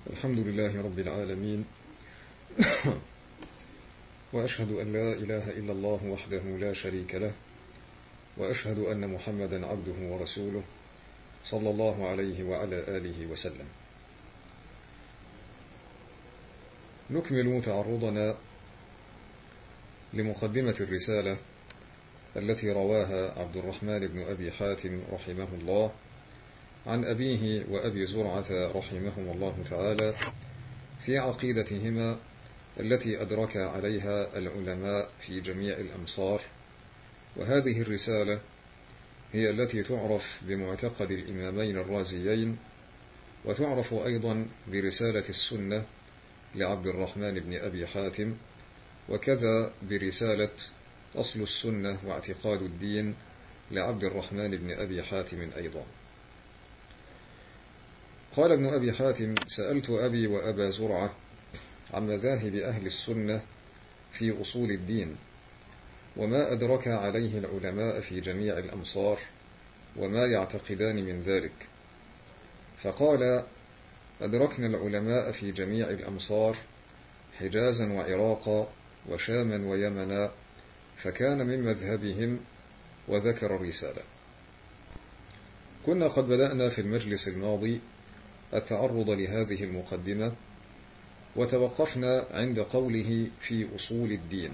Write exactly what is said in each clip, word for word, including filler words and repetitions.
الحمد لله رب العالمين. وأشهد أن لا إله إلا الله وحده لا شريك له، وأشهد أن محمدا عبده ورسوله صلى الله عليه وعلى آله وسلم. نكمل تعرضنا لمقدمة الرسالة التي رواها عبد الرحمن بن أبي حاتم رحمه الله عن أبيه وأبي زرعة رحمهم الله تعالى في عقيدتهما التي أدرك عليها العلماء في جميع الأمصار. وهذه الرسالة هي التي تعرف بمعتقد الإمامين الرازيين، وتعرف أيضا برسالة السنة لعبد الرحمن بن أبي حاتم، وكذا برسالة أصل السنة واعتقاد الدين لعبد الرحمن بن أبي حاتم أيضا. قال ابن أبي حاتم: سألت أبي وأبا زرعة عن مذاهب أهل السنة في أصول الدين، وما أدرك عليه العلماء في جميع الأمصار، وما يعتقدان من ذلك. فقال: أدركنا العلماء في جميع الأمصار، حجازا وعراقا وشاما ويمنا، فكان من مذهبهم، وذكر الرسالة. كنا قد بدأنا في المجلس الماضي التعرض لهذه المقدمة، وتوقفنا عند قوله في أصول الدين.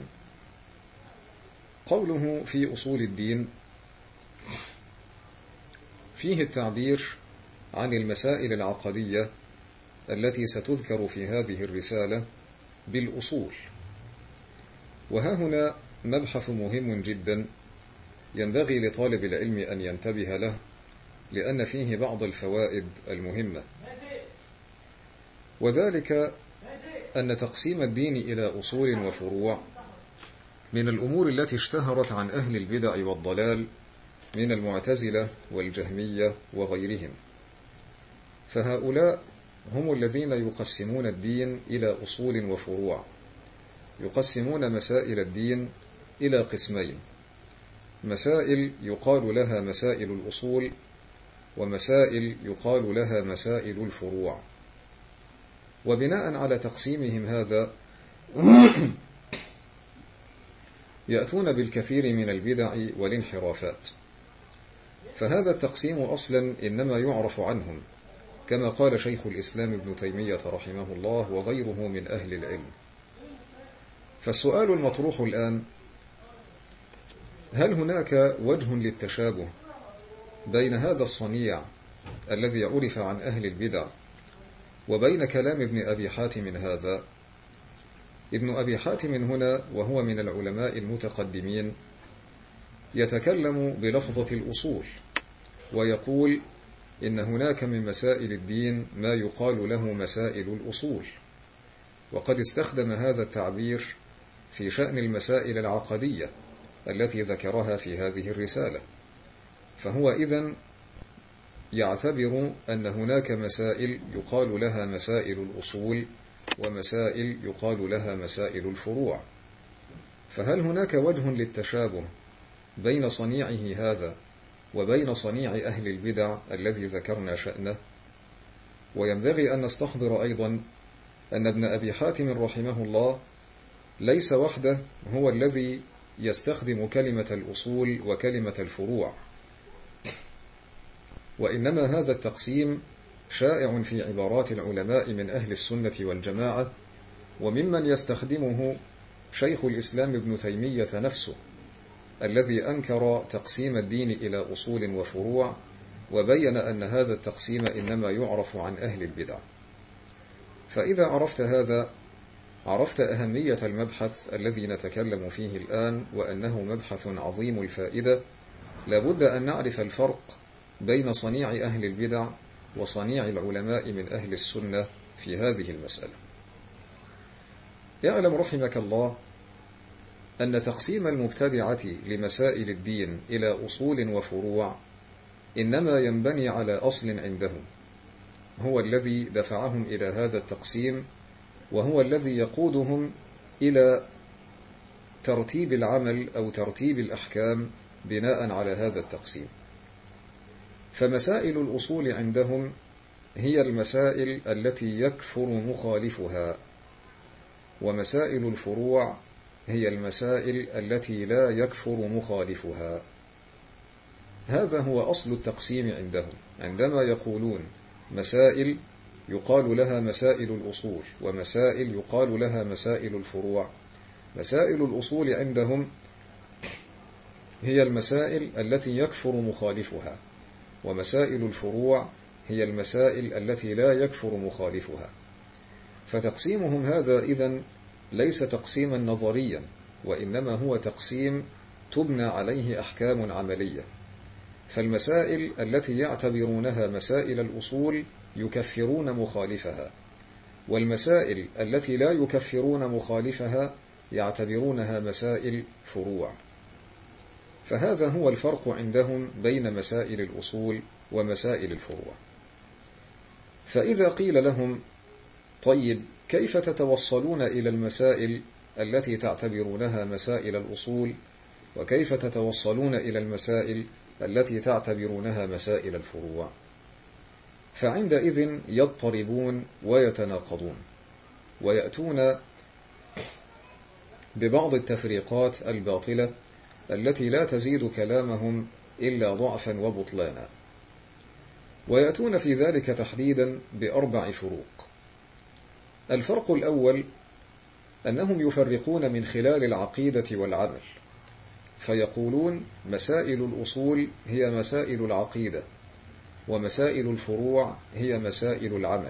قوله في أصول الدين فيه التعبير عن المسائل العقدية التي ستذكر في هذه الرسالة بالأصول. وها هنا مبحث مهم جدا ينبغي لطالب العلم أن ينتبه له، لأن فيه بعض الفوائد المهمة، وذلك أن تقسيم الدين إلى أصول وفروع من الأمور التي اشتهرت عن أهل البدع والضلال من المعتزلة والجهمية وغيرهم. فهؤلاء هم الذين يقسمون الدين إلى أصول وفروع، يقسمون مسائل الدين إلى قسمين: مسائل يقال لها مسائل الأصول، ومسائل يقال لها مسائل الفروع. وبناء على تقسيمهم هذا يأتون بالكثير من البدع والانحرافات. فهذا التقسيم أصلا إنما يعرف عنهم، كما قال شيخ الإسلام ابن تيمية رحمه الله وغيره من أهل العلم. فالسؤال المطروح الآن: هل هناك وجه للتشابه بين هذا الصنيع الذي عرف عن أهل البدع وبين كلام ابن أبي حاتم هذا؟ ابن أبي حاتم هنا وهو من العلماء المتقدمين يتكلم بلفظة الأصول، ويقول إن هناك من مسائل الدين ما يقال له مسائل الأصول، وقد استخدم هذا التعبير في شأن المسائل العقدية التي ذكرها في هذه الرسالة. فهو إذن يعتبر أن هناك مسائل يقال لها مسائل الأصول، ومسائل يقال لها مسائل الفروع. فهل هناك وجه للتشابه بين صنيعه هذا وبين صنيع أهل البدع الذي ذكرنا شأنه؟ وينبغي أن نستحضر أيضا أن ابن أبي حاتم رحمه الله ليس وحده هو الذي يستخدم كلمة الأصول وكلمة الفروع، وإنما هذا التقسيم شائع في عبارات العلماء من أهل السنة والجماعة، وممن يستخدمه شيخ الإسلام ابن تيمية نفسه، الذي أنكر تقسيم الدين إلى أصول وفروع، وبين أن هذا التقسيم إنما يعرف عن أهل البدع. فإذا عرفت هذا عرفت أهمية المبحث الذي نتكلم فيه الآن، وأنه مبحث عظيم الفائدة. لابد أن نعرف الفرق بين صنيع أهل البدع وصنيع العلماء من أهل السنة في هذه المسألة. يعلم رحمك الله أن تقسيم المبتدعة لمسائل الدين إلى أصول وفروع إنما ينبني على أصل عندهم، هو الذي دفعهم إلى هذا التقسيم، وهو الذي يقودهم إلى ترتيب العمل أو ترتيب الأحكام بناء على هذا التقسيم. فمسائل الأصول عندهم هي المسائل التي يكفر مخالفها، ومسائل الفروع هي المسائل التي لا يكفر مخالفها. هذا هو أصل التقسيم عندهم. عندما يقولون مسائل يقال لها مسائل الأصول، ومسائل يقال لها مسائل الفروع. مسائل الأصول عندهم هي المسائل التي يكفر مخالفها، ومسائل الفروع هي المسائل التي لا يكفر مخالفها. فتقسيمهم هذا إذن ليس تقسيما نظريا، وإنما هو تقسيم تبنى عليه أحكام عملية. فالمسائل التي يعتبرونها مسائل الأصول يكفرون مخالفها، والمسائل التي لا يكفرون مخالفها يعتبرونها مسائل فروع. فهذا هو الفرق عندهم بين مسائل الأصول ومسائل الفروع. فإذا قيل لهم طيب كيف تتوصلون إلى المسائل التي تعتبرونها مسائل الأصول، وكيف تتوصلون إلى المسائل التي تعتبرونها مسائل الفروع؟ فعندئذ يضطربون ويتناقضون، ويأتون ببعض التفريقات الباطلة التي لا تزيد كلامهم إلا ضعفا وبطلانا. ويأتون في ذلك تحديدا بأربع فروق. الفرق الأول أنهم يفرقون من خلال العقيدة والعمل، فيقولون مسائل الأصول هي مسائل العقيدة، ومسائل الفروع هي مسائل العمل.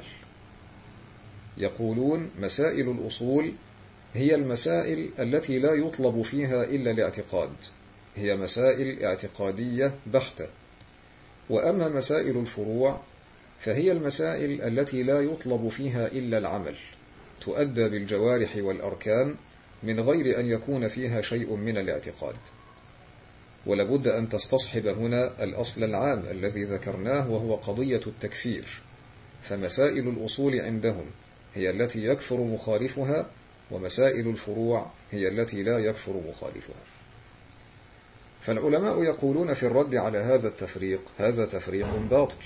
يقولون مسائل الأصول هي المسائل التي لا يطلب فيها إلا الاعتقاد، هي مسائل اعتقادية بحتة. وأما مسائل الفروع فهي المسائل التي لا يطلب فيها إلا العمل، تؤدى بالجوارح والأركان من غير أن يكون فيها شيء من الاعتقاد. ولابد أن تستصحب هنا الأصل العام الذي ذكرناه، وهو قضية التكفير. فمسائل الأصول عندهم هي التي يكفر مخالفها، ومسائل الفروع هي التي لا يكفر مخالفها. فالعلماء يقولون في الرد على هذا التفريق: هذا تفريق باطل،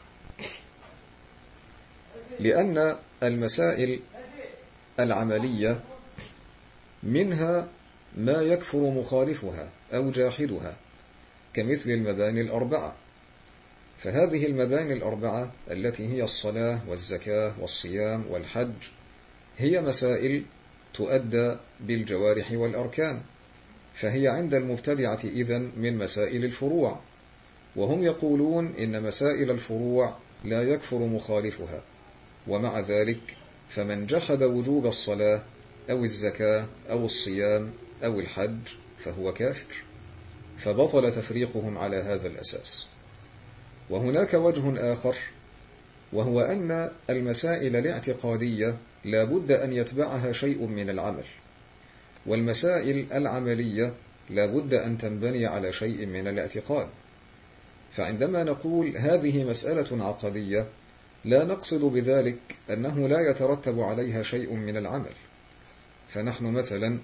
لأن المسائل العملية منها ما يكفر مخالفها أو جاحدها، كمثل المباني الأربعة. فهذه المباني الأربعة التي هي الصلاة والزكاة والصيام والحج هي مسائل تؤدى بالجوارح والأركان، فهي عند المبتدعة إذن من مسائل الفروع. وهم يقولون إن مسائل الفروع لا يكفر مخالفها، ومع ذلك فمن جحد وجوب الصلاة أو الزكاة أو الصيام أو الحج فهو كافر، فبطل تفريقهم على هذا الأساس. وهناك وجه آخر، وهو أن المسائل الاعتقادية لا بد أن يتبعها شيء من العمل، والمسائل العملية لا بد أن تنبني على شيء من الاعتقاد. فعندما نقول هذه مسألة عقدية لا نقصد بذلك أنه لا يترتب عليها شيء من العمل. فنحن مثلا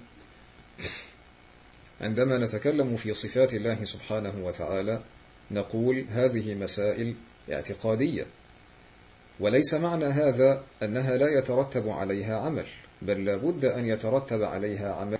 عندما نتكلم في صفات الله سبحانه وتعالى نقول هذه مسائل اعتقادية، وليس معنى هذا أنها لا يترتب عليها عمل، بل لا بد أن يترتب عليها عمل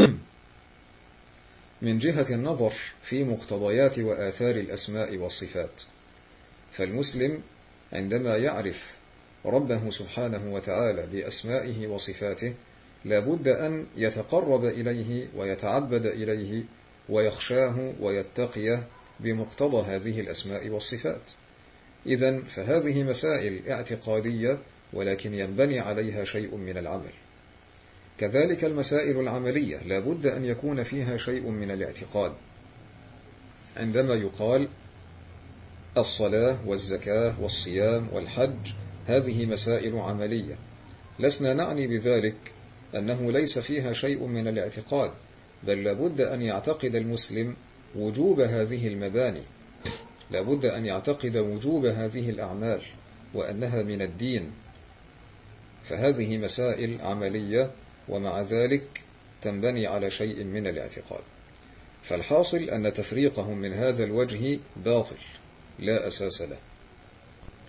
من جهة النظر في مقتضيات وآثار الأسماء والصفات. فالمسلم عندما يعرف ربه سبحانه وتعالى بأسمائه وصفاته لا بد أن يتقرب إليه ويتعبد إليه ويخشاه ويتقيه بمقتضى هذه الأسماء والصفات. إذن فهذه مسائل اعتقادية، ولكن ينبني عليها شيء من العمل. كذلك المسائل العملية لا بد أن يكون فيها شيء من الاعتقاد. عندما يقال الصلاة والزكاة والصيام والحج هذه مسائل عملية، لسنا نعني بذلك أنه ليس فيها شيء من الاعتقاد، بل لابد أن يعتقد المسلم وجوب هذه المباني، لابد أن يعتقد وجوب هذه الأعمال وأنها من الدين. فهذه مسائل عملية، ومع ذلك تنبني على شيء من الاعتقاد. فالحاصل أن تفريقهم من هذا الوجه باطل لا أساس له.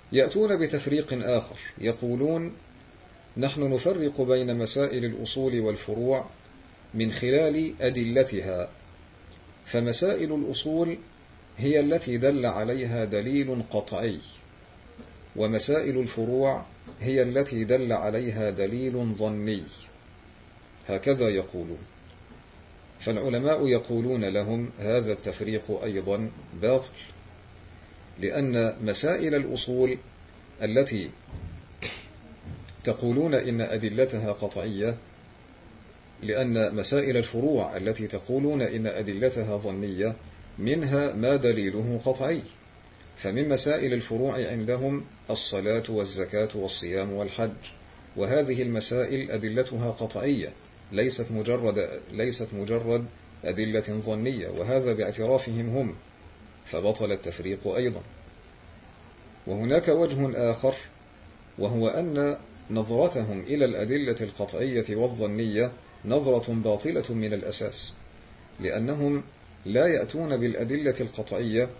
يأتون بتفريق آخر، يقولون نحن نفرق بين مسائل الأصول والفروع من خلال أدلتها، فمسائل الأصول هي التي دل عليها دليل قطعي، ومسائل الفروع هي التي دل عليها دليل ظني، هكذا يقولون. فالعلماء يقولون لهم هذا التفريق أيضا باطل، لأن مسائل الأصول التي تقولون إن أدلتها قطعية، لأن مسائل الفروع التي تقولون إن أدلتها ظنية منها ما دليله قطعي، فمن مسائل الفروع عندهم الصلاة والزكاة والصيام والحج، وهذه المسائل أدلتها قطعية، ليست مجرد, ليست مجرد أدلة ظنية، وهذا باعترافهم هم، فبطل التفريق أيضا. وهناك وجه آخر، وهو أن نظرتهم إلى الأدلة القطعية والظنية نظرة باطلة من الأساس، لأنهم لا يأتون بالأدلة القطعية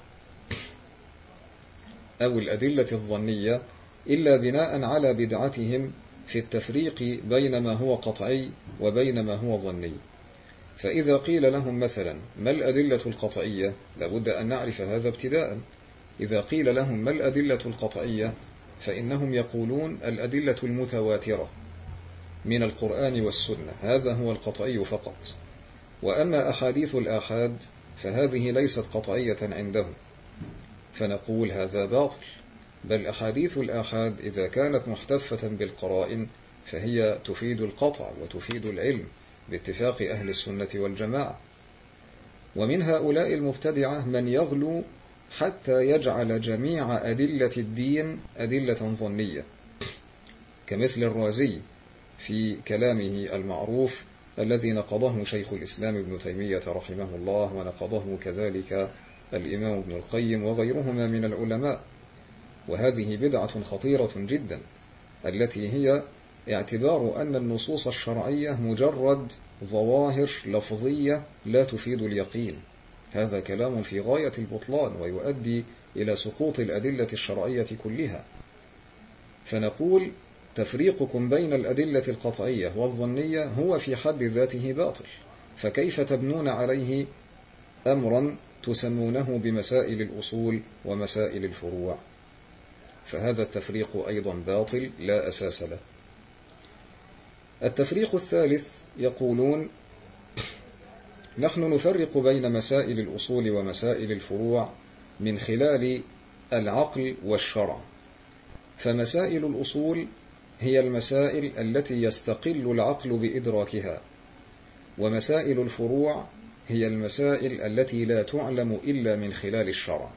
أو الأدلة الظنية إلا بناء على بدعتهم في التفريق بين ما هو قطعي وبين ما هو ظني. فإذا قيل لهم مثلا ما الأدلة القطعية، لابد أن نعرف هذا ابتداء. إذا قيل لهم ما الأدلة القطعية فإنهم يقولون الأدلة المتواترة من القرآن والسنة، هذا هو القطعي فقط. وأما أحاديث الآحاد فهذه ليست قطعية عندهم، فنقول هذا باطل، بل أحاديث الآحاد إذا كانت محتفة بالقرائن فهي تفيد القطع وتفيد العلم باتفاق أهل السنة والجماعة. ومن هؤلاء المبتدعة من يغلو حتى يجعل جميع أدلة الدين أدلة ظنية، كمثل الرازي في كلامه المعروف الذي نقضه شيخ الإسلام ابن تيمية رحمه الله، ونقضه كذلك الإمام ابن القيم وغيرهما من العلماء. وهذه بدعة خطيرة جدا، التي هي اعتبار أن النصوص الشرعية مجرد ظواهر لفظية لا تفيد اليقين. هذا كلام في غاية البطلان ويؤدي إلى سقوط الأدلة الشرعية كلها. فنقول تفريقكم بين الأدلة القطعية والظنية هو في حد ذاته باطل، فكيف تبنون عليه أمرا تسمونه بمسائل الأصول ومسائل الفروع؟ فهذا التفريق أيضا باطل لا أساس له. التفريق الثالث يقولون نحن نفرق بين مسائل الأصول ومسائل الفروع من خلال العقل والشرع، فمسائل الأصول هي المسائل التي يستقل العقل بإدراكها، ومسائل الفروع هي المسائل التي لا تعلم إلا من خلال الشرع.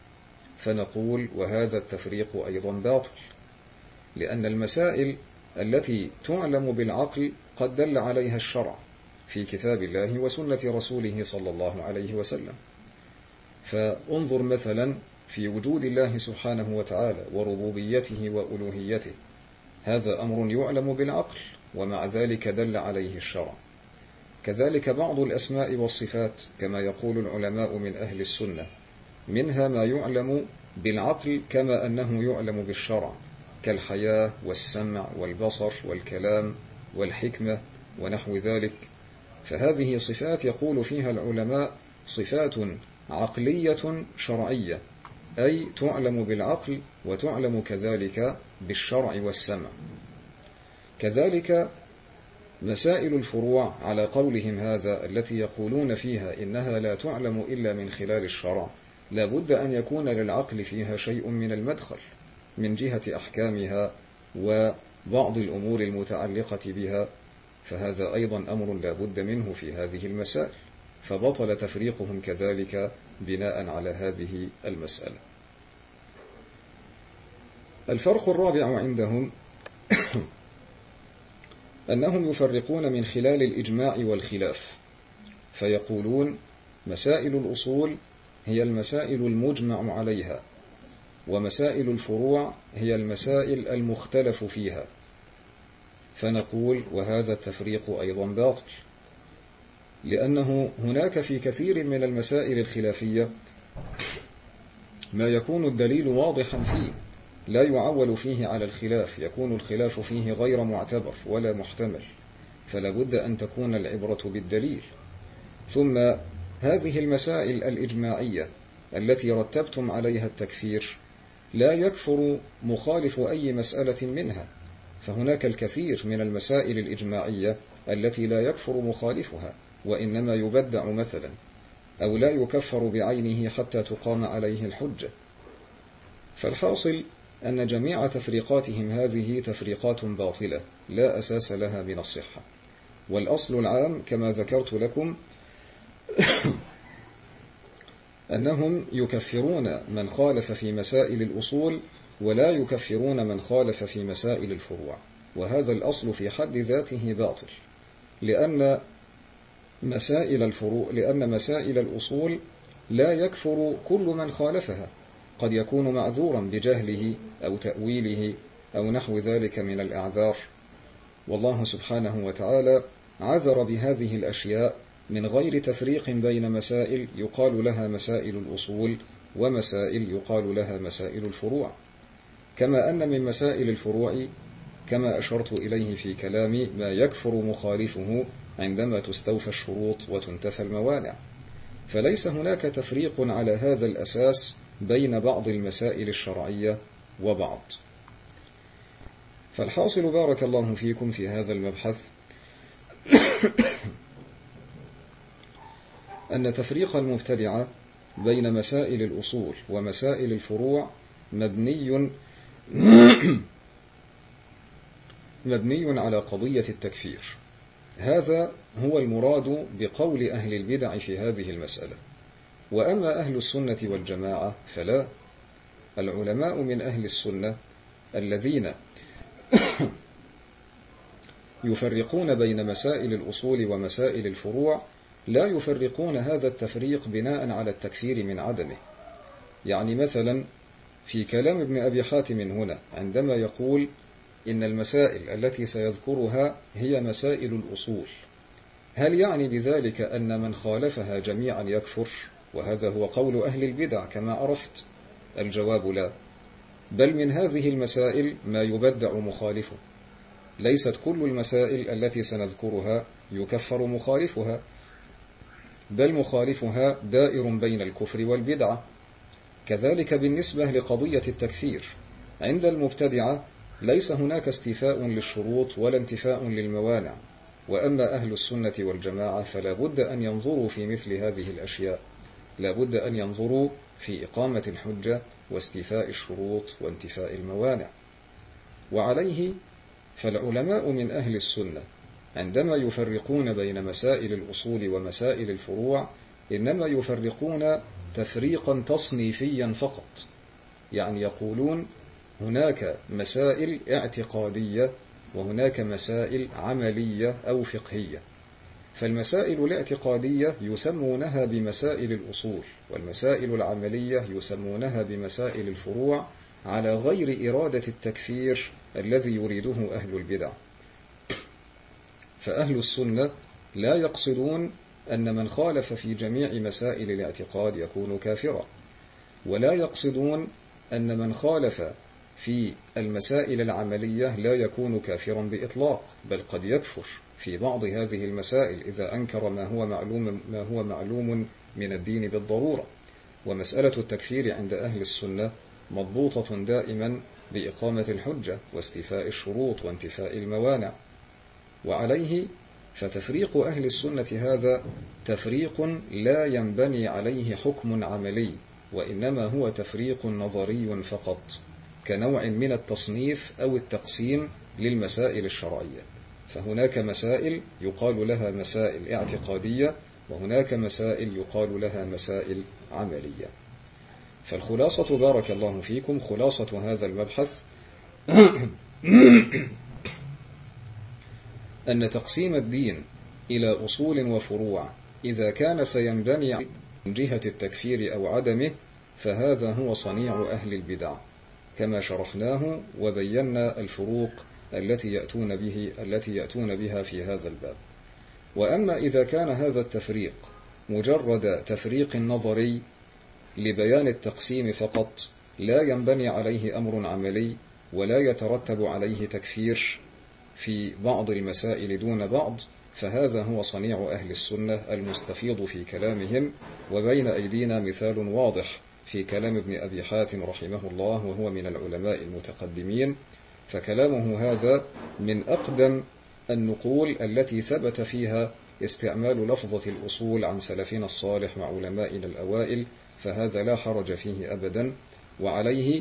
فنقول وهذا التفريق أيضا باطل، لأن المسائل التي تعلم بالعقل قد دل عليها الشرع في كتاب الله وسنة رسوله صلى الله عليه وسلم. فانظر مثلا في وجود الله سبحانه وتعالى وربوبيته وألوهيته، هذا أمر يعلم بالعقل ومع ذلك دل عليه الشرع. كذلك بعض الأسماء والصفات كما يقول العلماء من أهل السنة، منها ما يعلم بالعقل كما أنه يعلم بالشرع، كالحياة والسمع والبصر والكلام والحكمة ونحو ذلك. فهذه صفات يقول فيها العلماء صفات عقلية شرعية، أي تعلم بالعقل وتعلم كذلك بالشرع والسمع. كذلك مسائل الفروع على قولهم هذا التي يقولون فيها إنها لا تعلم إلا من خلال الشرع، لا بد أن يكون للعقل فيها شيء من المدخل من جهة أحكامها وبعض الأمور المتعلقة بها، فهذا أيضا أمر لا بد منه في هذه المسائل، فبطل تفريقهم كذلك بناء على هذه المسألة. الفرق الرابع عندهم أنهم يفرقون من خلال الإجماع والخلاف، فيقولون مسائل الأصول هي المسائل المجمع عليها، ومسائل الفروع هي المسائل المختلف فيها. فنقول وهذا التفريق أيضا باطل، لأنه هناك في كثير من المسائل الخلافية ما يكون الدليل واضحا فيه لا يعول فيه على الخلاف، يكون الخلاف فيه غير معتبر ولا محتمل، فلا بد أن تكون العبرة بالدليل. ثم هذه المسائل الإجماعية التي رتبتم عليها التكفير لا يكفر مخالف أي مسألة منها، فهناك الكثير من المسائل الإجماعية التي لا يكفر مخالفها، وإنما يبدع مثلا، أو لا يكفر بعينه حتى تقام عليه الحجة. فالحاصل أن جميع تفريقاتهم هذه تفريقات باطلة لا أساس لها من الصحة. والأصل العام كما ذكرت لكم أنهم يكفرون من خالف في مسائل الأصول ولا يكفرون من خالف في مسائل الفروع، وهذا الأصل في حد ذاته باطل، لأن مسائل الفروع لأن مسائل الأصول لا يكفر كل من خالفها، قد يكون معذورا بجهله أو تأويله أو نحو ذلك من الأعذار، والله سبحانه وتعالى عذر بهذه الأشياء من غير تفريق بين مسائل يقال لها مسائل الأصول ومسائل يقال لها مسائل الفروع. كما أن من مسائل الفروع كما أشرت إليه في كلامي ما يكفر مخالفه عندما تستوفى الشروط وتنتفى الموانع، فليس هناك تفريق على هذا الأساس بين بعض المسائل الشرعية وبعض. فالحاصل بارك الله فيكم في هذا المبحث أن تفريق المبتدعة بين مسائل الأصول ومسائل الفروع مبني مبني على قضية التكفير. هذا هو المراد بقول أهل البدع في هذه المسألة. وأما أهل السنة والجماعة فلا، العلماء من أهل السنة الذين يفرقون بين مسائل الأصول ومسائل الفروع لا يفرقون هذا التفريق بناء على التكفير من عدمه. يعني مثلا في كلام ابن أبي حاتم هنا عندما يقول إن المسائل التي سيذكرها هي مسائل الأصول، هل يعني بذلك أن من خالفها جميعا يكفر؟ وهذا هو قول أهل البدع كما عرفت. الجواب لا، بل من هذه المسائل ما يبدع مخالفه، ليست كل المسائل التي سنذكرها يكفر مخالفها، بل مخالفها دائر بين الكفر والبدعة. كذلك بالنسبة لقضية التكفير، عند المبتدعة ليس هناك استيفاء للشروط ولا انتفاء للموانع، وأما أهل السنة والجماعة فلا بد أن ينظروا في مثل هذه الأشياء، لا بد أن ينظروا في إقامة الحجة واستيفاء الشروط وانتفاء الموانع. وعليه فالعلماء من أهل السنة عندما يفرقون بين مسائل الأصول ومسائل الفروع إنما يفرقون تفريقا تصنيفيا فقط، يعني يقولون هناك مسائل اعتقادية وهناك مسائل عملية أو فقهية. فالمسائل الاعتقادية يسمونها بمسائل الأصول، والمسائل العملية يسمونها بمسائل الفروع، على غير إرادة التكفير الذي يريده أهل البدع. فأهل السنة لا يقصدون أن من خالف في جميع مسائل الاعتقاد يكون كافرا، ولا يقصدون أن من خالف في المسائل العملية لا يكون كافرا بإطلاق، بل قد يكفر في بعض هذه المسائل إذا أنكر ما هو معلوم, ما هو معلوم من الدين بالضرورة. ومسألة التكفير عند أهل السنة مضبوطة دائما بإقامة الحجة واستيفاء الشروط وانتفاء الموانع. وعليه فتفريق أهل السنة هذا تفريق لا ينبني عليه حكم عملي، وإنما هو تفريق نظري فقط، كنوع من التصنيف أو التقسيم للمسائل الشرعية. فهناك مسائل يقال لها مسائل اعتقادية، وهناك مسائل يقال لها مسائل عملية. فالخلاصة بارك الله فيكم، خلاصة هذا المبحث أن تقسيم الدين إلى أصول وفروع إذا كان سينبني من جهة التكفير أو عدمه فهذا هو صنيع أهل البدع، كما شرحناه وبينا الفروق التي يأتون به التي يأتون بها في هذا الباب. وأما إذا كان هذا التفريق مجرد تفريق نظري لبيان التقسيم فقط، لا ينبني عليه أمر عملي ولا يترتب عليه تكفير في بعض المسائل دون بعض، فهذا هو صنيع أهل السنة المستفيض في كلامهم. وبين أيدينا مثال واضح في كلام ابن أبي حاتم رحمه الله، وهو من العلماء المتقدمين، فكلامه هذا من أقدم النقول التي ثبت فيها استعمال لفظة الأصول عن سلفنا الصالح مع علمائنا الأوائل، فهذا لا حرج فيه أبدا. وعليه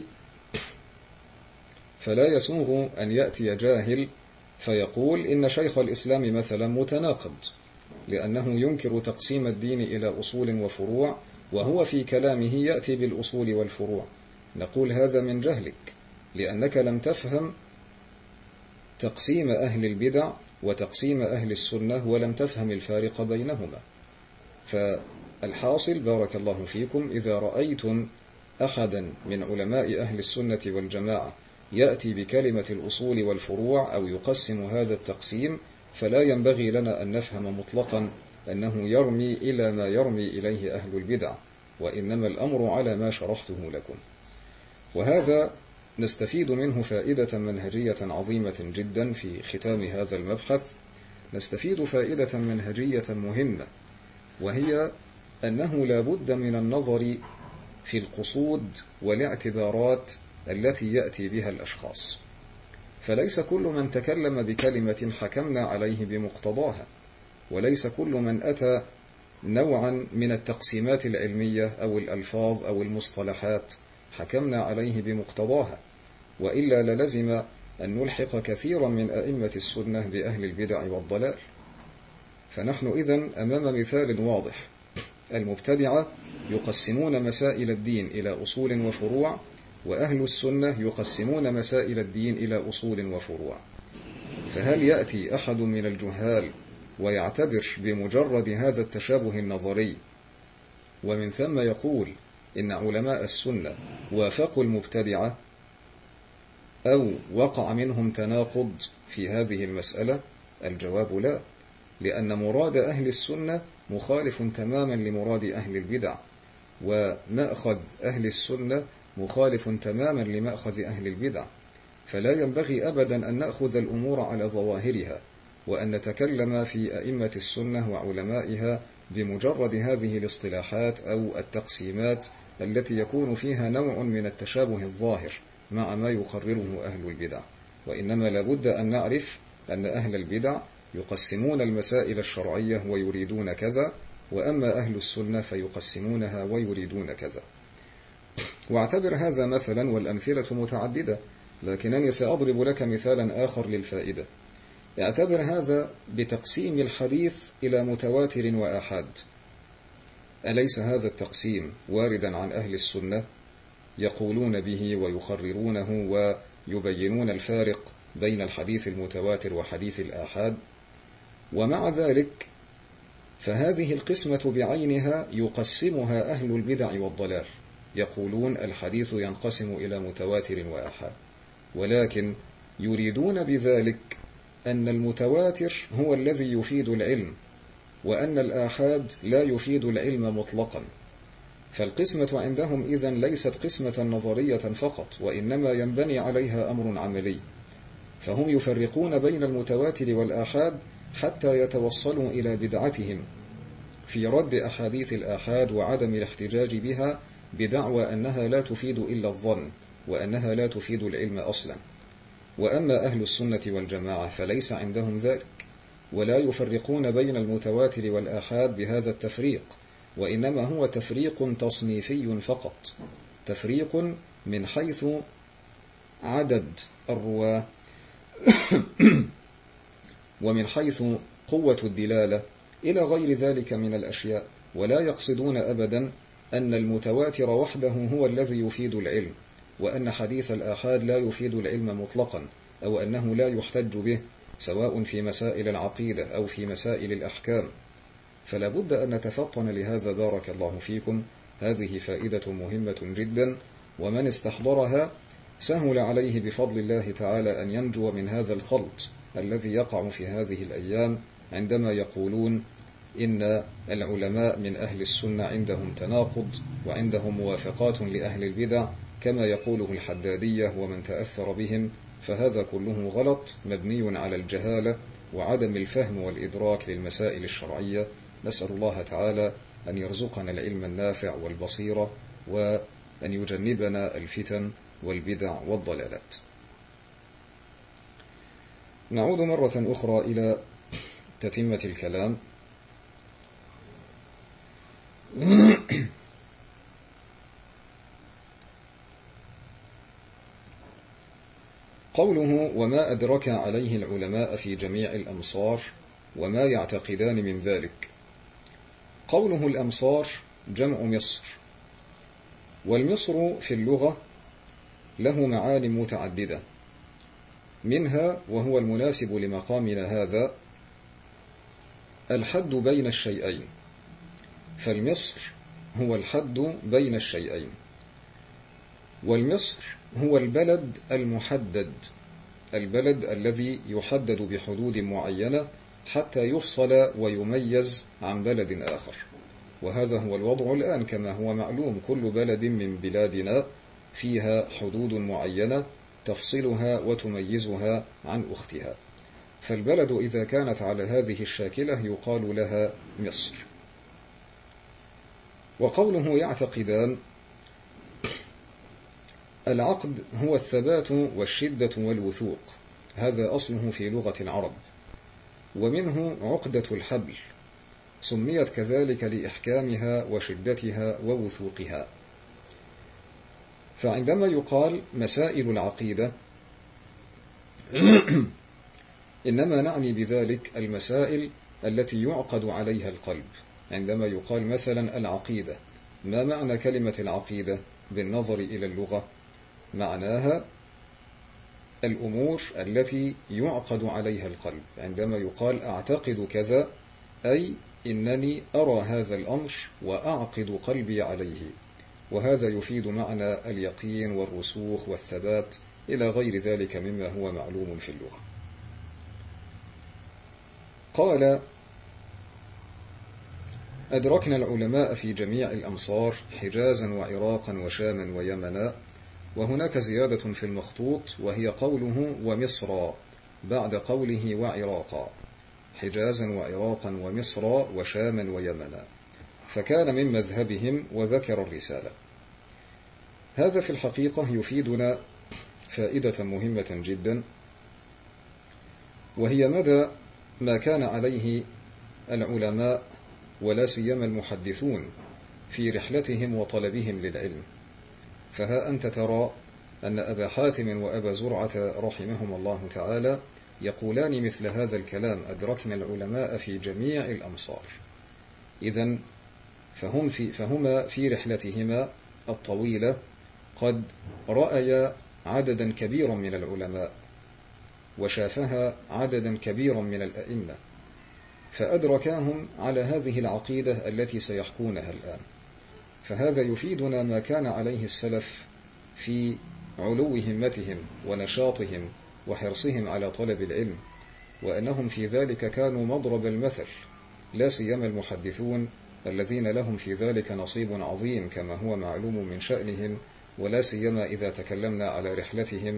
فلا يسوغ أن يأتي جاهل فيقول إن شيخ الإسلام مثلا متناقض، لأنه ينكر تقسيم الدين إلى أصول وفروع، وهو في كلامه يأتي بالأصول والفروع. نقول هذا من جهلك، لأنك لم تفهم تقسيم أهل البدع وتقسيم أهل السنة، ولم تفهم الفارق بينهما. فالحاصل بارك الله فيكم، إذا رأيتم أحدا من علماء أهل السنة والجماعة يأتي بكلمة الأصول والفروع أو يقسم هذا التقسيم، فلا ينبغي لنا أن نفهم مطلقا أنه يرمي إلى ما يرمي إليه أهل البدع، وإنما الأمر على ما شرحته لكم. وهذا نستفيد منه فائدة منهجية عظيمة جدا في ختام هذا المبحث. نستفيد فائدة منهجية مهمة، وهي أنه لا بد من النظر في القصود والاعتبارات التي يأتي بها الأشخاص، فليس كل من تكلم بكلمة حكمنا عليه بمقتضاها، وليس كل من أتى نوعا من التقسيمات العلمية أو الألفاظ أو المصطلحات حكمنا عليه بمقتضاها، وإلا للزم أن نلحق كثيرا من أئمة السنة بأهل البدع والضلال. فنحن إذن أمام مثال واضح، المبتدعة يقسمون مسائل الدين إلى أصول وفروع، وأهل السنة يقسمون مسائل الدين إلى أصول وفروع. فهل يأتي أحد من الجهال ويعتبر بمجرد هذا التشابه النظري ومن ثم يقول إن علماء السنة وافقوا المبتدعة أو وقع منهم تناقض في هذه المسألة؟ الجواب لا، لأن مراد أهل السنة مخالف تماما لمراد أهل البدع، ومأخذ أهل السنة مخالف تماما لمأخذ أهل البدع. فلا ينبغي أبدا أن نأخذ الأمور على ظواهرها، وأن نتكلم في أئمة السنة وعلمائها بمجرد هذه الاصطلاحات أو التقسيمات التي يكون فيها نوع من التشابه الظاهر مع ما يقرره أهل البدع. وإنما لابد أن نعرف أن أهل البدع يقسمون المسائل الشرعية ويريدون كذا، وأما أهل السنة فيقسمونها ويريدون كذا. واعتبر هذا مثلا، والأمثلة متعددة، لكنني سأضرب لك مثالا آخر للفائدة. اعتبر هذا بتقسيم الحديث إلى متواتر وآحاد. أليس هذا التقسيم واردا عن أهل السنة؟ يقولون به ويقررونه ويبينون الفارق بين الحديث المتواتر وحديث الآحاد. ومع ذلك فهذه القسمة بعينها يقسمها أهل البدع والضلال، يقولون الحديث ينقسم إلى متواتر وآحاد، ولكن يريدون بذلك أن المتواتر هو الذي يفيد العلم، وأن الآحاد لا يفيد العلم مطلقا. فالقسمة عندهم إذن ليست قسمة نظرية فقط، وإنما ينبني عليها أمر عملي. فهم يفرقون بين المتواتر والآحاد حتى يتوصلوا إلى بدعتهم في رد أحاديث الآحاد وعدم الاحتجاج بها، بدعوى أنها لا تفيد إلا الظن، وأنها لا تفيد العلم أصلا. وأما أهل السنة والجماعة فليس عندهم ذلك، ولا يفرقون بين المتواتر والآحاد بهذا التفريق، وإنما هو تفريق تصنيفي فقط، تفريق من حيث عدد الرواة ومن حيث قوة الدلالة إلى غير ذلك من الأشياء. ولا يقصدون أبدا أن المتواتر وحده هو الذي يفيد العلم، وأن حديث الآحاد لا يفيد العلم مطلقا، أو أنه لا يحتج به سواء في مسائل العقيدة أو في مسائل الأحكام. فلا بد أن نتفطن لهذا بارك الله فيكم. هذه فائدة مهمة جدا، ومن استحضرها سهل عليه بفضل الله تعالى أن ينجو من هذا الخلط الذي يقع في هذه الأيام عندما يقولون إن العلماء من أهل السنة عندهم تناقض وعندهم موافقات لأهل البدع، كما يقوله الحدادية ومن تأثر بهم، فهذا كله غلط مبني على الجهالة وعدم الفهم والإدراك للمسائل الشرعية. نسأل الله تعالى أن يرزقنا العلم النافع والبصيرة، وأن يجنبنا الفتن والبدع والضلالات. نعود مرة أخرى إلى تتمة الكلام. قوله وما أدرك عليه العلماء في جميع الأمصار وما يعتقدان من ذلك. قوله الأمصار جمع مصر، والمصر في اللغة له معاني متعددة، منها وهو المناسب لمقامنا هذا الحد بين الشيئين، فالمصر هو الحد بين الشيئين، والمصر هو البلد المحدد، البلد الذي يحدد بحدود معينة حتى يفصل ويميز عن بلد آخر. وهذا هو الوضع الآن كما هو معلوم، كل بلد من بلادنا فيها حدود معينة تفصلها وتميزها عن أختها، فالبلد إذا كانت على هذه الشاكلة يقال لها مصر. وقوله يعتقدان، العقد هو الثبات والشدة والوثوق، هذا أصله في لغة العرب، ومنه عقدة الحبل، سميت كذلك لإحكامها وشدتها ووثوقها. فعندما يقال مسائل العقيدة إنما نعني بذلك المسائل التي يعقد عليها القلب. عندما يقال مثلا العقيدة، ما معنى كلمة العقيدة بالنظر إلى اللغة؟ معناها الأمور التي يعقد عليها القلب. عندما يقال أعتقد كذا، أي إنني أرى هذا الأمر وأعقد قلبي عليه، وهذا يفيد معنى اليقين والرسوخ والثبات إلى غير ذلك مما هو معلوم في اللغة. قال أدركنا العلماء في جميع الأمصار حجازا وعراقا وشاما ويمنا، وهناك زيادة في المخطوط وهي قوله ومصرا بعد قوله وعراقا، حجازا وعراقا ومصرا وشاما ويمنا، فكان من مذهبهم وذكر الرسالة. هذا في الحقيقة يفيدنا فائدة مهمة جدا، وهي مدى ما كان عليه العلماء ولا سيما المحدثون في رحلتهم وطلبهم للعلم. فها أنت ترى أن أبا حاتم وأبا زرعة رحمهم الله تعالى يقولان مثل هذا الكلام، أدركنا العلماء في جميع الأمصار. إذن فهم في فهما في رحلتهما الطويلة قد رأيا عددا كبيرا من العلماء وشافها عددا كبيرا من الأئمة، فأدركاهم على هذه العقيدة التي سيحكونها الآن. فهذا يفيدنا ما كان عليه السلف في علو همتهم ونشاطهم وحرصهم على طلب العلم، وأنهم في ذلك كانوا مضرب المثل، لا سيما المحدثون الذين لهم في ذلك نصيب عظيم كما هو معلوم من شأنهم، ولا سيما إذا تكلمنا على رحلتهم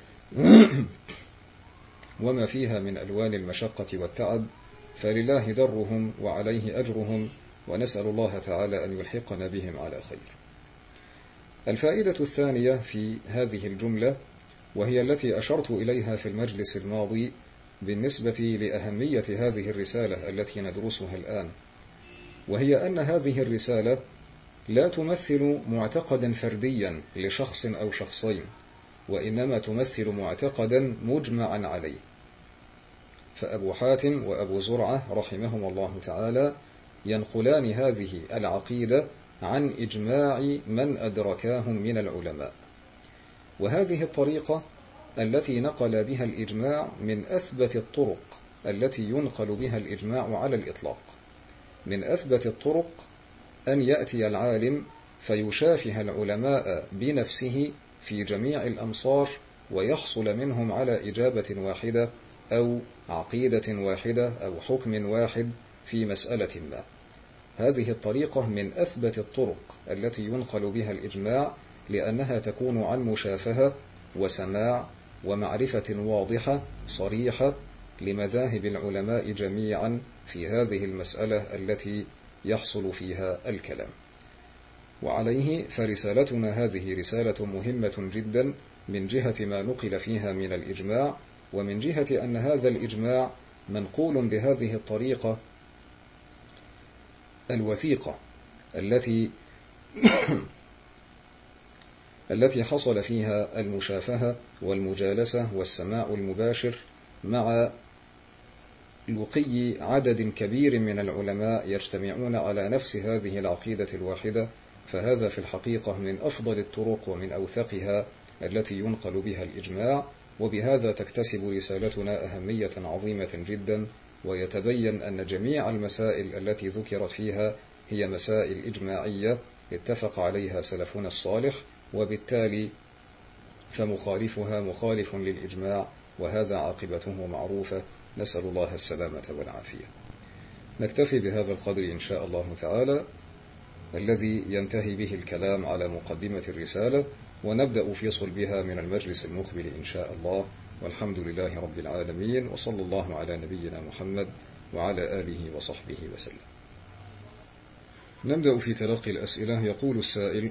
وما فيها من ألوان المشقة والتعب، فلله درهم وعليه أجرهم، ونسأل الله تعالى أن يلحقنا بهم على خير. الفائدة الثانية في هذه الجملة، وهي التي أشرت إليها في المجلس الماضي بالنسبة لأهمية هذه الرسالة التي ندرسها الآن، وهي أن هذه الرسالة لا تمثل معتقدا فرديا لشخص أو شخصين، وإنما تمثل معتقدا مجمعا عليه. فأبو حاتم وأبو زرعة رحمهم الله تعالى ينقلان هذه العقيدة عن إجماع من أدركاهم من العلماء، وهذه الطريقة التي نقل بها الإجماع من أثبت الطرق التي ينقل بها الإجماع على الإطلاق. من أثبت الطرق أن يأتي العالم فيشافه العلماء بنفسه في جميع الأمصار ويحصل منهم على إجابة واحدة أو عقيدة واحدة أو حكم واحد في مسألة ما. هذه الطريقة من أثبت الطرق التي ينقل بها الإجماع، لأنها تكون عن مشافهة وسماع ومعرفة واضحة صريحة لمذاهب العلماء جميعا في هذه المسألة التي يحصل فيها الكلام. وعليه فرسالتنا هذه رسالة مهمة جدا من جهة ما نقل فيها من الإجماع، ومن جهة أن هذا الإجماع منقول بهذه الطريقة الوثيقة التي التي حصل فيها المشافهة والمجالسة والسماع المباشر مع لقي عدد كبير من العلماء يجتمعون على نفس هذه العقيدة الواحدة. فهذا في الحقيقة من أفضل الطرق ومن أوثقها التي ينقل بها الإجماع، وبهذا تكتسب رسالتنا أهمية عظيمة جدا، ويتبين أن جميع المسائل التي ذكرت فيها هي مسائل إجماعية اتفق عليها سلفنا الصالح، وبالتالي فمخالفها مخالف للإجماع، وهذا عاقبته معروفة. نسأل الله السلامة والعافية. نكتفي بهذا القدر إن شاء الله تعالى، الذي ينتهي به الكلام على مقدمة الرسالة، ونبدأ في صلبها من المجلس المقبل إن شاء الله. والحمد لله رب العالمين، وصلى الله على نبينا محمد وعلى آله وصحبه وسلم. نبدأ في تلقي الأسئلة. يقول السائل: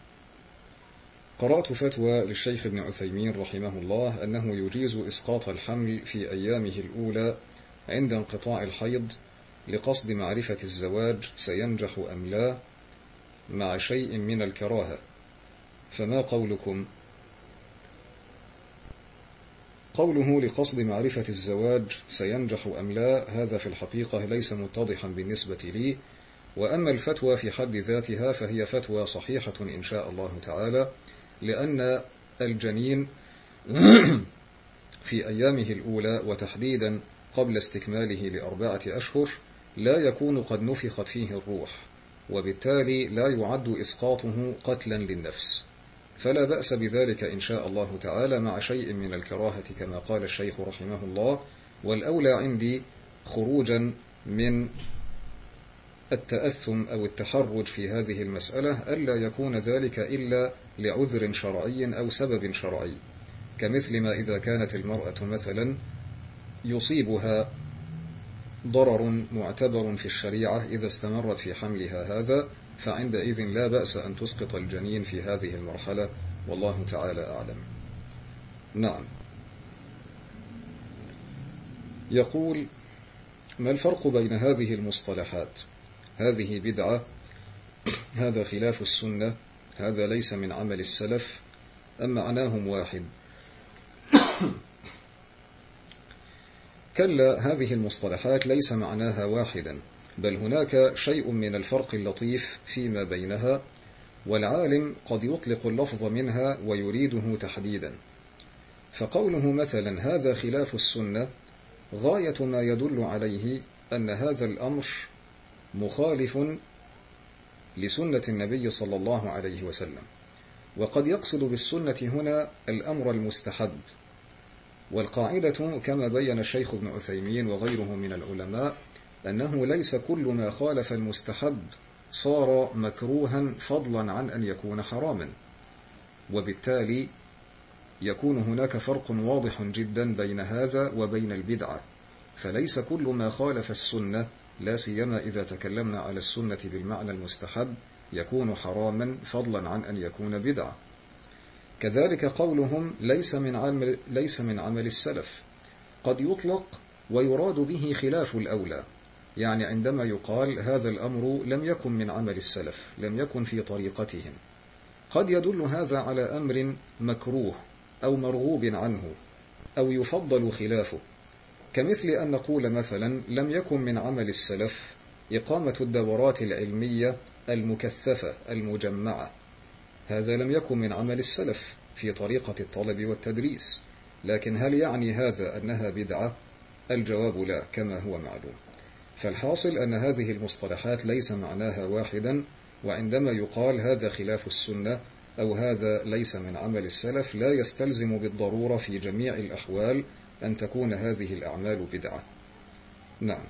قرأت فتوى للشيخ ابن عثيمين رحمه الله أنه يجيز إسقاط الحمل في أيامه الأولى عند انقطاع الحيض لقصد معرفة الزواج سينجح أم لا، مع شيء من الكراهة، فما قولكم؟ قوله لقصد معرفة الزواج سينجح أم لا هذا في الحقيقة ليس متضحا بالنسبة لي، وأما الفتوى في حد ذاتها فهي فتوى صحيحة إن شاء الله تعالى، لأن الجنين في أيامه الأولى وتحديدا قبل استكماله لأربعة أشهر لا يكون قد نفخت فيه الروح، وبالتالي لا يعد إسقاطه قتلا للنفس، فلا بأس بذلك إن شاء الله تعالى، مع شيء من الكراهة كما قال الشيخ رحمه الله. والأولى عندي خروجا من التأثم أو التحرج في هذه المسألة ألا يكون ذلك إلا لعذر شرعي أو سبب شرعي، كمثل ما إذا كانت المرأة مثلا يصيبها ضرر معتبر في الشريعة إذا استمرت في حملها هذا، فعندئذ لا بأس أن تسقط الجنين في هذه المرحلة، والله تعالى أعلم. نعم. يقول: ما الفرق بين هذه المصطلحات؟ هذه بدعة، هذا خلاف السنة، هذا ليس من عمل السلف، أم معناهم واحد؟ كلا، هذه المصطلحات ليس معناها واحدا، بل هناك شيء من الفرق اللطيف فيما بينها، والعالم قد يطلق اللفظ منها ويريده تحديدا. فقوله مثلا هذا خلاف السنة غاية ما يدل عليه أن هذا الأمر مخالف لسنة النبي صلى الله عليه وسلم، وقد يقصد بالسنة هنا الأمر المستحب. والقاعدة كما بين الشيخ ابن عثيمين وغيره من العلماء أنه ليس كل ما خالف المستحب صار مكروها فضلا عن أن يكون حراما، وبالتالي يكون هناك فرق واضح جدا بين هذا وبين البدعة. فليس كل ما خالف السنة، لا سيما إذا تكلمنا على السنة بالمعنى المستحب، يكون حراما فضلا عن أن يكون بدعة. كذلك قولهم ليس من عمل, ليس من عمل السلف قد يطلق ويراد به خلاف الأولى، يعني عندما يقال هذا الأمر لم يكن من عمل السلف، لم يكن في طريقتهم، قد يدل هذا على أمر مكروه أو مرغوب عنه أو يفضل خلافه، كمثل أن نقول مثلا لم يكن من عمل السلف إقامة الدورات العلمية المكثفة المجمعة، هذا لم يكن من عمل السلف في طريقة الطلب والتدريس، لكن هل يعني هذا أنها بدعة؟ الجواب لا، كما هو معلوم. فالحاصل أن هذه المصطلحات ليس معناها واحدا، وعندما يقال هذا خلاف السنة أو هذا ليس من عمل السلف لا يستلزم بالضرورة في جميع الأحوال أن تكون هذه الأعمال بدعة. نعم.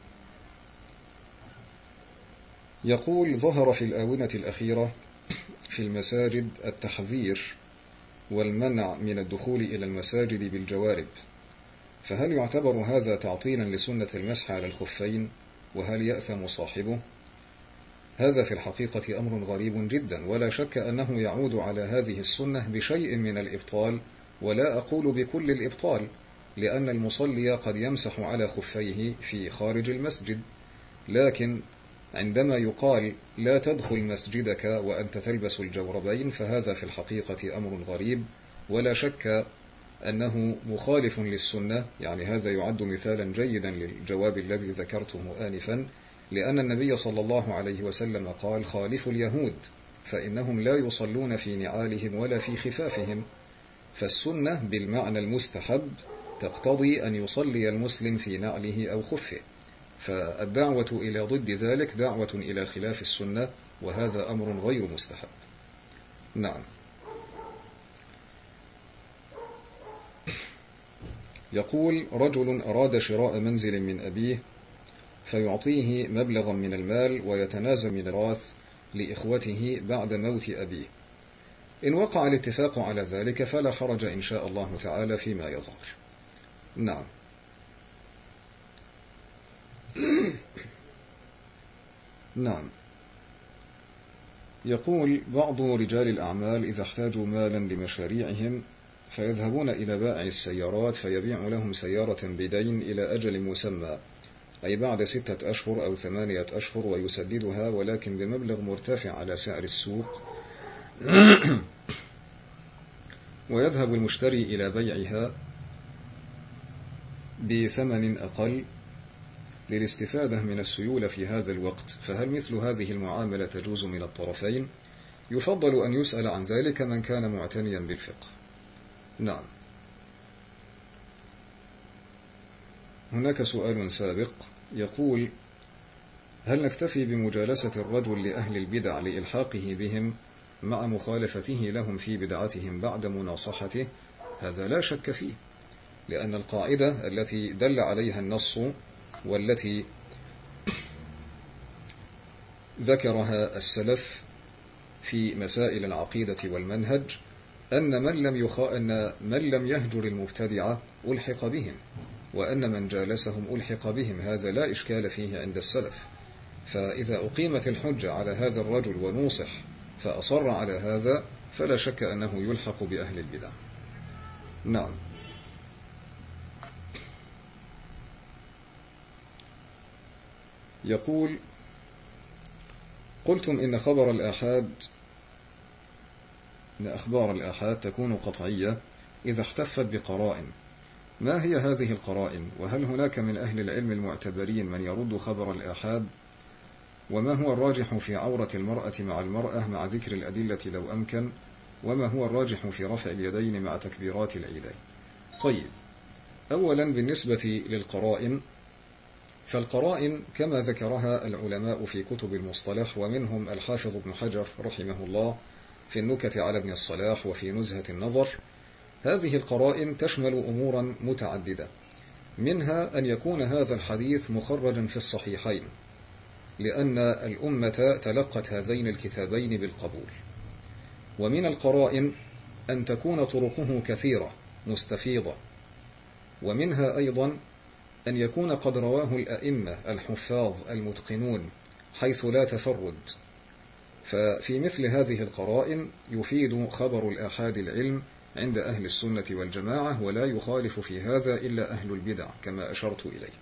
يقول: ظهر في الآونة الأخيرة في المساجد التحذير والمنع من الدخول إلى المساجد بالجوارب، فهل يعتبر هذا تعطيلا لسنة المسح على الخفين؟ وهل يأثم صاحبه؟ هذا في الحقيقة أمر غريب جدا، ولا شك أنه يعود على هذه السنة بشيء من الإبطال، ولا أقول بكل الإبطال، لأن المصلي قد يمسح على خفيه في خارج المسجد، لكن عندما يقال لا تدخل مسجدك وأنت تلبس الجوربين فهذا في الحقيقة أمر غريب، ولا شك أنه مخالف للسنة. يعني هذا يعد مثالا جيدا للجواب الذي ذكرته آنفا، لأن النبي صلى الله عليه وسلم قال: خالفوا اليهود فإنهم لا يصلون في نعالهم ولا في خفافهم. فالسنة بالمعنى المستحب تقتضي أن يصلي المسلم في نعله أو خفه، فالدعوة إلى ضد ذلك دعوة إلى خلاف السنة، وهذا أمر غير مستحب. نعم. يقول: رجل أراد شراء منزل من أبيه فيعطيه مبلغا من المال ويتنازل من الراث لإخوته بعد موت أبيه. إن وقع الاتفاق على ذلك فلا حرج إن شاء الله تعالى فيما يظهر. نعم. نعم. يقول: بعض رجال الأعمال إذا احتاجوا مالا لمشاريعهم فيذهبون إلى بائع السيارات فيبيع لهم سيارة بدين إلى أجل مسمى، أي بعد ستة أشهر أو ثمانية أشهر، ويسددها ولكن بمبلغ مرتفع على سعر السوق، ويذهب المشتري إلى بيعها بثمن أقل للاستفادة من السيولة في هذا الوقت، فهل مثل هذه المعاملة تجوز من الطرفين؟ يفضل أن يسأل عن ذلك من كان معتنيا بالفقه. نعم. هناك سؤال سابق يقول: هل نكتفي بمجالسة الرجل لأهل البدع لإلحاقه بهم مع مخالفته لهم في بدعتهم بعد مناصحته؟ هذا لا شك فيه، لأن القاعدة التي دل عليها النص والتي ذكرها السلف في مسائل العقيدة والمنهج أن من لم يخا أن من لم يهجر المبتدعة ألحق بهم، وأن من جالسهم ألحق بهم، هذا لا إشكال فيه عند السلف. فإذا أقيمت الحجة على هذا الرجل ونوصح فأصر على هذا فلا شك أنه يلحق بأهل البدع. نعم. يقول: قلتم إن خبر الآحاد إن أخبار الآحاد تكون قطعية إذا احتفت بقرائن، ما هي هذه القرائن؟ وهل هناك من أهل العلم المعتبرين من يرد خبر الآحاد؟ وما هو الراجح في عورة المرأة مع المرأة مع ذكر الأدلة لو أمكن؟ وما هو الراجح في رفع اليدين مع تكبيرات العيدين؟ طيب، أولا بالنسبة للقرائن، فالقرائن كما ذكرها العلماء في كتب المصطلح، ومنهم الحافظ ابن حجر رحمه الله في النكت على ابن الصلاح وفي نزهة النظر، هذه القرائن تشمل أمورا متعددة، منها أن يكون هذا الحديث مخرجا في الصحيحين لأن الأمة تلقت هذين الكتابين بالقبول، ومن القرائن أن تكون طرقه كثيرة مستفيضة، ومنها أيضا أن يكون قد رواه الأئمة الحفاظ المتقنون حيث لا تفرد. ففي مثل هذه القرائن يفيد خبر الآحاد العلم عند أهل السنة والجماعة، ولا يخالف في هذا إلا أهل البدع كما أشرت إليه.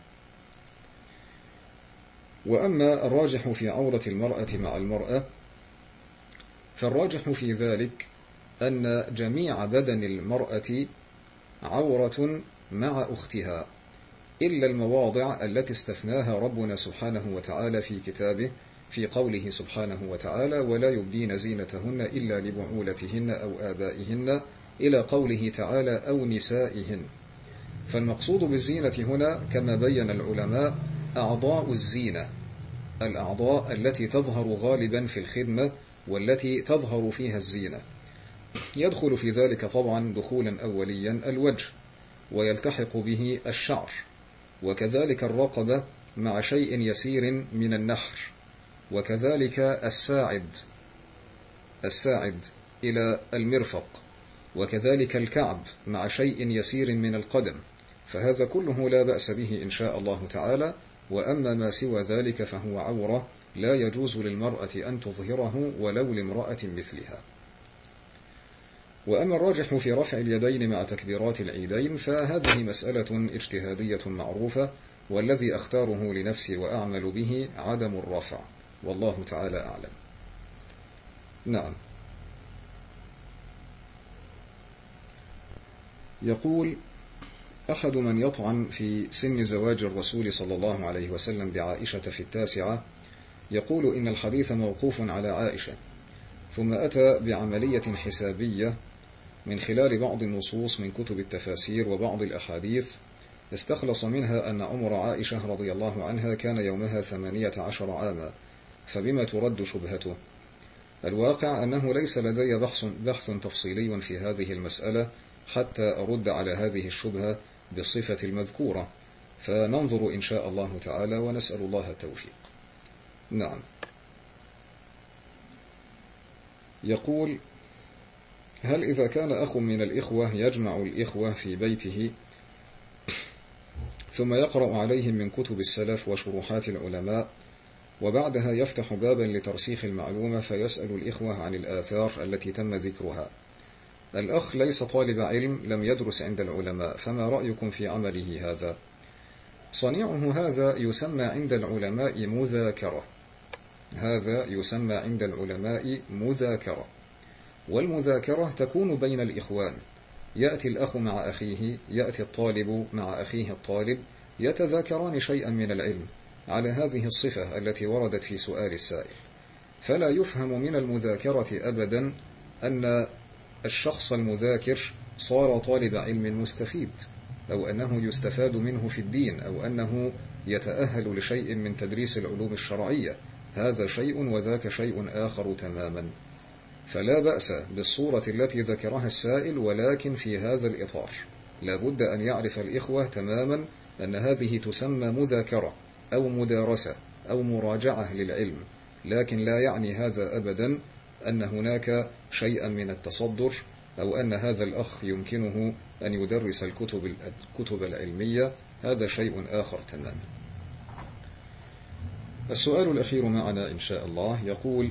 وأما الراجح في عورة المرأة مع المرأة، فالراجح في ذلك أن جميع بدن المرأة عورة مع أختها، إلا المواضع التي استثناها ربنا سبحانه وتعالى في كتابه في قوله سبحانه وتعالى: ولا يبدين زينتهن إلا لبعولتهن أو آبائهن، إلى قوله تعالى: أو نسائهن. فالمقصود بالزينة هنا كما بين العلماء أعضاء الزينة، الأعضاء التي تظهر غالبا في الخدمة والتي تظهر فيها الزينة، يدخل في ذلك طبعا دخولا أوليا الوجه، ويلتحق به الشعر، وكذلك الرقبة مع شيء يسير من النحر، وكذلك الساعد الساعد إلى المرفق، وكذلك الكعب مع شيء يسير من القدم، فهذا كله لا بأس به إن شاء الله تعالى. وأما ما سوى ذلك فهو عورة لا يجوز للمرأة أن تظهره ولو لامرأة مثلها. وأما الراجح في رفع اليدين مع تكبيرات العيدين فهذه مسألة اجتهادية معروفة، والذي أختاره لنفسي وأعمل به عدم الرفع، والله تعالى أعلم. نعم. يقول أحد من يطعن في سن زواج الرسول صلى الله عليه وسلم بعائشة في التاسعة يقول إن الحديث موقوف على عائشة، ثم أتى بعملية حسابية من خلال بعض النصوص من كتب التفاسير وبعض الأحاديث استخلص منها أن عمر عائشة رضي الله عنها كان يومها ثمانية عشر عاما، فبما ترد شبهته؟ الواقع أنه ليس لدي بحث, بحث تفصيلي في هذه المسألة حتى أرد على هذه الشبهة بالصفة المذكورة، فننظر إن شاء الله تعالى ونسأل الله التوفيق. نعم. يقول هل إذا كان أخ من الإخوة يجمع الإخوة في بيته ثم يقرأ عليهم من كتب السلف وشروحات العلماء وبعدها يفتح بابا لترسيخ المعلومة فيسأل الإخوة عن الآثار التي تم ذكرها؟ الأخ ليس طالب علم، لم يدرس عند العلماء، فما رأيكم في عمله هذا؟ صنيعه هذا يسمى عند العلماء مذاكرة، هذا يسمى عند العلماء مذاكرة، والمذاكرة تكون بين الإخوان، يأتي الأخ مع أخيه، يأتي الطالب مع أخيه الطالب، يتذاكران شيئا من العلم على هذه الصفة التي وردت في سؤال السائل. فلا يفهم من المذاكرة أبدا أن الشخص المذاكر صار طالب علم مستفيد، أو أنه يستفاد منه في الدين، أو أنه يتأهل لشيء من تدريس العلوم الشرعية، هذا شيء وذاك شيء آخر تماما. فلا بأس بالصورة التي ذكرها السائل، ولكن في هذا الإطار لا بد أن يعرف الإخوة تماما أن هذه تسمى مذاكرة أو مدارسة أو مراجعة للعلم، لكن لا يعني هذا أبدا أن هناك شيئا من التصدر، أو أن هذا الأخ يمكنه أن يدرس الكتب الكتب العلمية، هذا شيء آخر تماما. السؤال الأخير معنا إن شاء الله يقول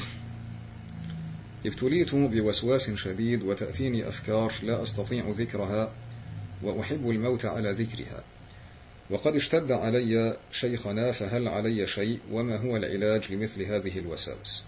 ابتليت بوسواس شديد وتأتيني أفكار لا أستطيع ذكرها وأحب الموت على ذكرها، وقد اشتد علي شيخنا، فهل علي شيء وما هو العلاج لمثل هذه الوساوس؟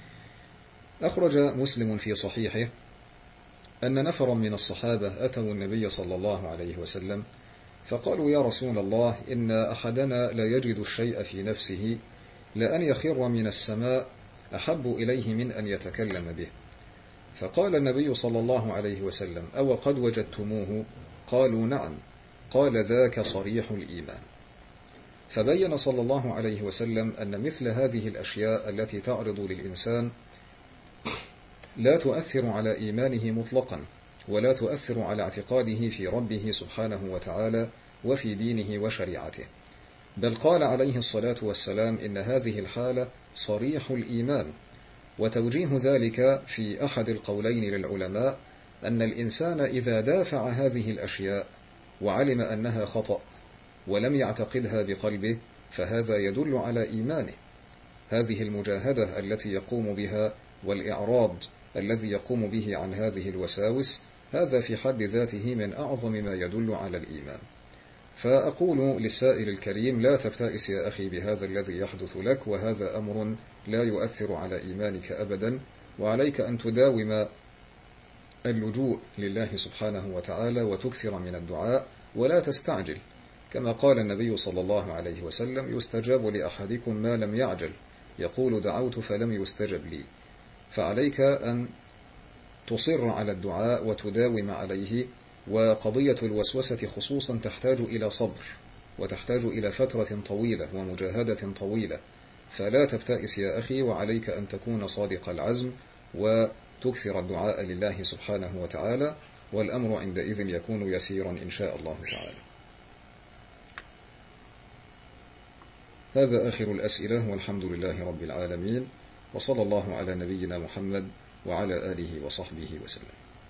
أخرج مسلم في صحيحه أن نفرا من الصحابة أتوا النبي صلى الله عليه وسلم فقالوا يا رسول الله إن أحدنا لا يجد الشيء في نفسه لأن يخر من السماء أحب إليه من أن يتكلم به، فقال النبي صلى الله عليه وسلم أو قد وجدتموه؟ قالوا نعم. قال ذاك صريح الإيمان. فبين صلى الله عليه وسلم أن مثل هذه الأشياء التي تعرض للإنسان لا تؤثر على إيمانه مطلقا، ولا تؤثر على اعتقاده في ربه سبحانه وتعالى وفي دينه وشريعته، بل قال عليه الصلاة والسلام إن هذه الحالة صريح الإيمان. وتوجيه ذلك في أحد القولين للعلماء أن الإنسان إذا دافع هذه الأشياء وعلم أنها خطأ ولم يعتقدها بقلبه فهذا يدل على إيمانه. هذه المجاهدة التي يقوم بها والإعراض الذي يقوم به عن هذه الوساوس، هذا في حد ذاته من أعظم ما يدل على الإيمان. فأقول للسائل الكريم لا تبتئس يا أخي بهذا الذي يحدث لك، وهذا أمر لا يؤثر على إيمانك أبدا، وعليك أن تداوم اللجوء لله سبحانه وتعالى وتكثر من الدعاء ولا تستعجل، كما قال النبي صلى الله عليه وسلم يستجاب لأحدكم ما لم يعجل، يقول دعوت فلم يستجب لي. فعليك أن تصر على الدعاء وتداوم عليه. وقضية الوسوسة خصوصا تحتاج إلى صبر وتحتاج إلى فترة طويلة ومجاهدة طويلة، فلا تبتئس يا أخي، وعليك أن تكون صادق العزم وتكثر الدعاء لله سبحانه وتعالى، والأمر عندئذ يكون يسيرا إن شاء الله تعالى. هذا آخر الأسئلة، والحمد لله رب العالمين، وصلى الله على نبينا محمد وعلى آله وصحبه وسلم.